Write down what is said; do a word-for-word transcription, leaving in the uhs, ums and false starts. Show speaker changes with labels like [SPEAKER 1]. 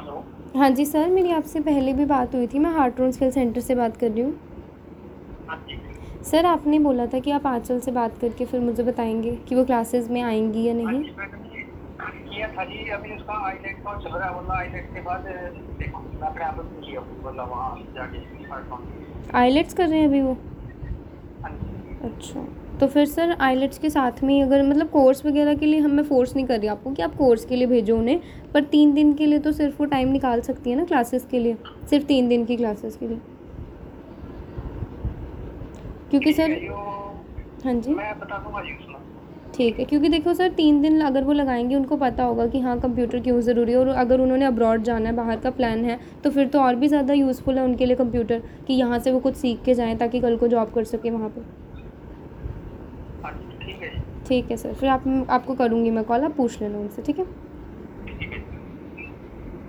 [SPEAKER 1] Hello.
[SPEAKER 2] हाँ जी sir, मेरी आपसे पहले भी बात हुई थी। मैं हार्ट्रोन स्किल सेंटर से बात कर रही हूँ।
[SPEAKER 1] हाँ जी।
[SPEAKER 2] सर आपने बोला था कि आप आंचल से बात करके फिर मुझे बताएंगे कि वो क्लासेस में आएंगी या
[SPEAKER 1] हाँ
[SPEAKER 2] नहीं।
[SPEAKER 1] जी, मैंने किया था जी। अभी उसका आईलेट का चल रहा है, वरना आईलेट के बाद देखो मैं अपने आप में किया हूँ, मतलब वहाँ जाके स्मार्टफोन।
[SPEAKER 2] आईलेट्स कर रहे हैं अभी वो?
[SPEAKER 1] हाँ जी।
[SPEAKER 2] अच्छा, तो फिर सर आईलेट्स के साथ में ही अगर मतलब कोर्स वगैरह के लिए हम मैं फ़ोर्स नहीं कर रही आपको कि आप कोर्स के लिए भेजो उन्हें, पर तीन दिन के लिए तो सिर्फ वो टाइम निकाल सकती है ना क्लासेस के लिए, सिर्फ तीन दिन की क्लासेस के लिए, क्योंकि
[SPEAKER 1] ठीक है
[SPEAKER 2] सर।
[SPEAKER 1] जी, वो
[SPEAKER 2] हाँ जी।
[SPEAKER 1] मैं बता दूंगा जी उसमें।
[SPEAKER 2] ठीक है, क्योंकि देखो सर तीन दिन अगर वो लगाएंगे उनको पता होगा कि हाँ कंप्यूटर क्यों ज़रूरी है, और अगर उन्होंने अब्रॉड जाना है, बाहर का प्लान है, तो फिर तो और भी ज़्यादा यूज़फुल है उनके लिए कंप्यूटर, कि यहाँ से वो कुछ सीख के जाएँ ताकि कल को जॉब कर सके वहाँ पर।
[SPEAKER 1] हाँ जी, ठीक है जी।
[SPEAKER 2] ठीक है सर, फिर आप आपको करूँगी मैं कॉल, आप पूछ लेना उनसे, ठीक है।